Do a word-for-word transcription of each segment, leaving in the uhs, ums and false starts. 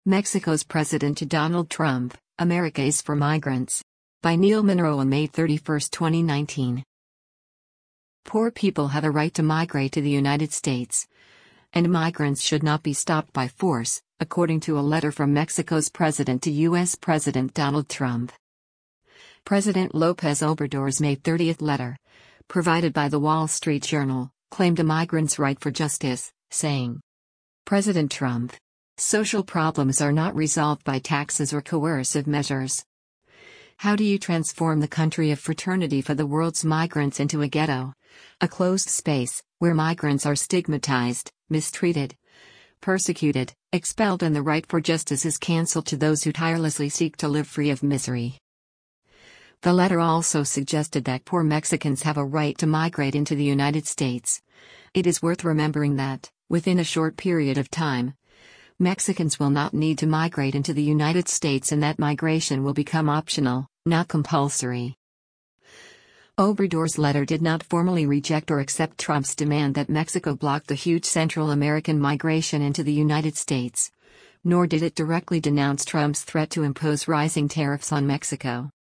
Mexico's President Donald Trump, America is for Migrants. By Neil Monroe on May thirty-first, twenty nineteen. Poor people have a right to migrate to the United States. And migrants should not be stopped by force, according to a letter from Mexico's president to U S President Donald Trump. President López Obrador's May thirtieth letter, provided by the Wall Street Journal, claimed a migrant's right for justice, saying, President Trump, social problems are not resolved by taxes or coercive measures. How do you transform the country of fraternity for the world's migrants into a ghetto? A closed space, where migrants are stigmatized, mistreated, persecuted, expelled, and the right for justice is cancelled to those who tirelessly seek to live free of misery. The letter also suggested that poor Mexicans have a right to migrate into the United States. It is worth remembering that, within a short period of time, Mexicans will not need to migrate into the United States, and that migration will become optional, not compulsory. Obrador's letter did not formally reject or accept Trump's demand that Mexico block the huge Central American migration into the United States, nor did it directly denounce Trump's threat to impose rising tariffs on Mexico.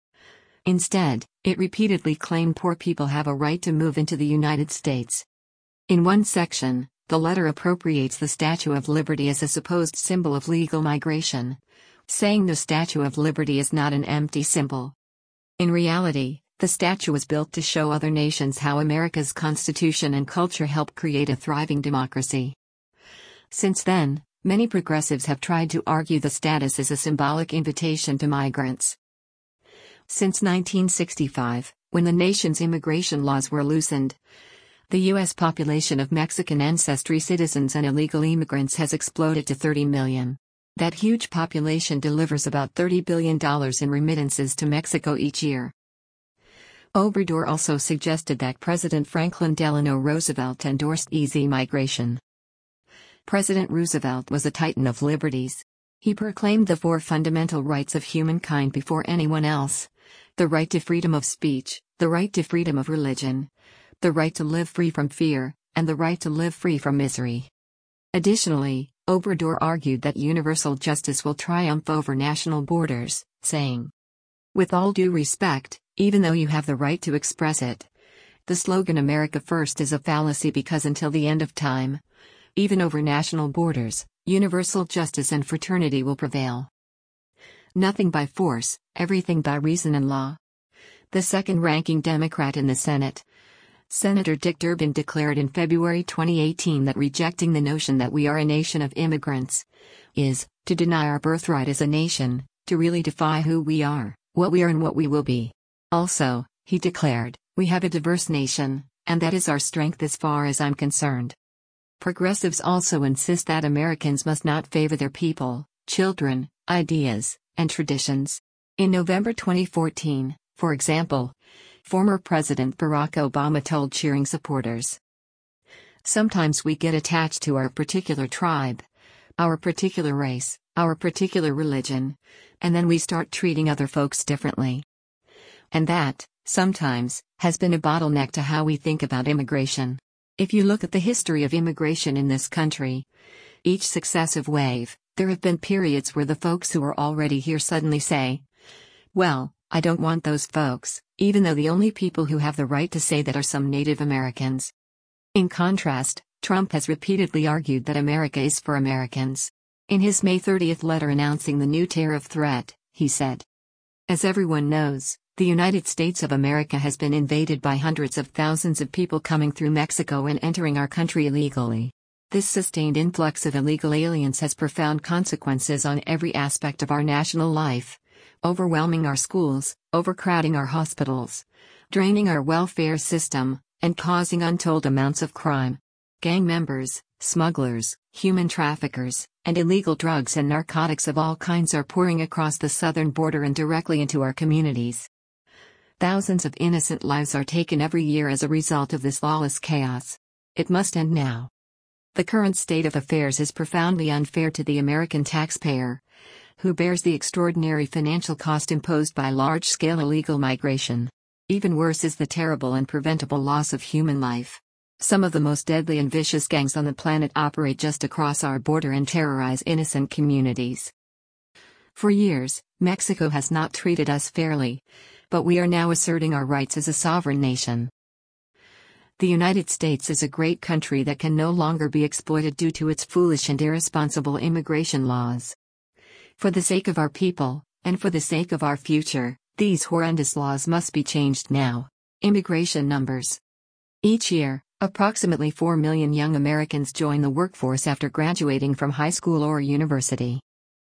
Instead, it repeatedly claimed poor people have a right to move into the United States. In one section, the letter appropriates the Statue of Liberty as a supposed symbol of legal migration, saying the Statue of Liberty is not an empty symbol. In reality, the statue was built to show other nations how America's Constitution and culture help create a thriving democracy. Since then, many progressives have tried to argue the status is a symbolic invitation to migrants. Since nineteen sixty-five, when the nation's immigration laws were loosened, the U S population of Mexican ancestry citizens and illegal immigrants has exploded to thirty million. That huge population delivers about thirty billion dollars in remittances to Mexico each year. Obrador also suggested that President Franklin Delano Roosevelt endorsed easy migration. President Roosevelt was a titan of liberties. He proclaimed the four fundamental rights of humankind before anyone else: the right to freedom of speech, the right to freedom of religion, the right to live free from fear, and the right to live free from misery. Additionally, Obrador argued that universal justice will triumph over national borders, saying, with all due respect, even though you have the right to express it, the slogan America First is a fallacy, because until the end of time, even over national borders, universal justice and fraternity will prevail. Nothing by force, everything by reason and law. The second-ranking Democrat in the Senate, Senator Dick Durbin, declared in February twenty eighteen that rejecting the notion that we are a nation of immigrants is to deny our birthright as a nation, to really defy who we are, what we are, and what we will be. Also, he declared, we have a diverse nation, and that is our strength as far as I'm concerned. Progressives also insist that Americans must not favor their people, children, ideas, and traditions. In November twenty fourteen, for example, former President Barack Obama told cheering supporters, sometimes we get attached to our particular tribe, our particular race, our particular religion, and then we start treating other folks differently. And that, sometimes, has been a bottleneck to how we think about immigration. If you look at the history of immigration in this country, each successive wave, there have been periods where the folks who are already here suddenly say, well, I don't want those folks, even though the only people who have the right to say that are some Native Americans. In contrast, Trump has repeatedly argued that America is for Americans. In his May thirtieth letter announcing the new tariff threat, he said, as everyone knows, the United States of America has been invaded by hundreds of thousands of people coming through Mexico and entering our country illegally. This sustained influx of illegal aliens has profound consequences on every aspect of our national life, overwhelming our schools, overcrowding our hospitals, draining our welfare system, and causing untold amounts of crime. Gang members, smugglers, human traffickers, and illegal drugs and narcotics of all kinds are pouring across the southern border and directly into our communities. Thousands of innocent lives are taken every year as a result of this lawless chaos. It must end now. The current state of affairs is profoundly unfair to the American taxpayer, who bears the extraordinary financial cost imposed by large-scale illegal migration. Even worse is the terrible and preventable loss of human life. Some of the most deadly and vicious gangs on the planet operate just across our border and terrorize innocent communities. For years, Mexico has not treated us fairly, but we are now asserting our rights as a sovereign nation. The United States is a great country that can no longer be exploited due to its foolish and irresponsible immigration laws. For the sake of our people, and for the sake of our future, these horrendous laws must be changed now. Immigration numbers. Each year, approximately four million young Americans join the workforce after graduating from high school or university.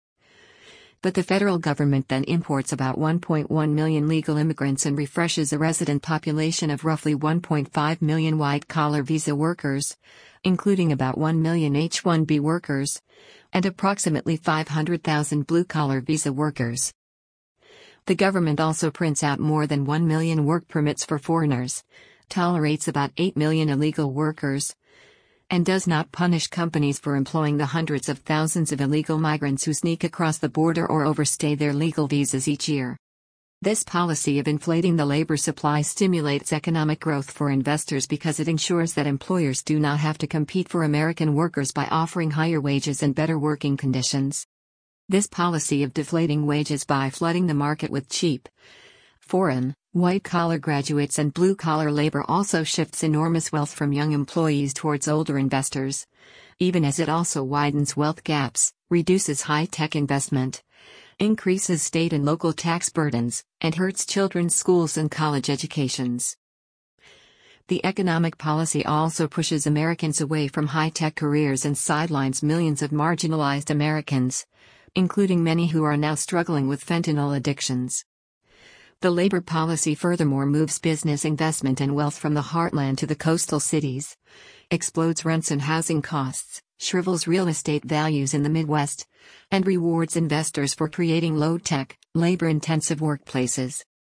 But the federal government then imports about one point one million legal immigrants and refreshes a resident population of roughly one point five million white-collar visa workers, including about one million H one B workers, and approximately five hundred thousand blue-collar visa workers. The government also prints out more than one million work permits for foreigners, tolerates about eight million illegal workers, and does not punish companies for employing the hundreds of thousands of illegal migrants who sneak across the border or overstay their legal visas each year. This policy of inflating the labor supply stimulates economic growth for investors because it ensures that employers do not have to compete for American workers by offering higher wages and better working conditions. This policy of deflating wages by flooding the market with cheap, foreign, white-collar graduates and blue-collar labor also shifts enormous wealth from young employees towards older investors, even as it also widens wealth gaps, reduces high-tech investment, increases state and local tax burdens, and hurts children's schools and college educations. The economic policy also pushes Americans away from high-tech careers and sidelines millions of marginalized Americans, including many who are now struggling with fentanyl addictions. The labor policy furthermore moves business investment and wealth from the heartland to the coastal cities, explodes rents and housing costs, shrivels real estate values in the Midwest, and rewards investors for creating low-tech, labor-intensive workplaces.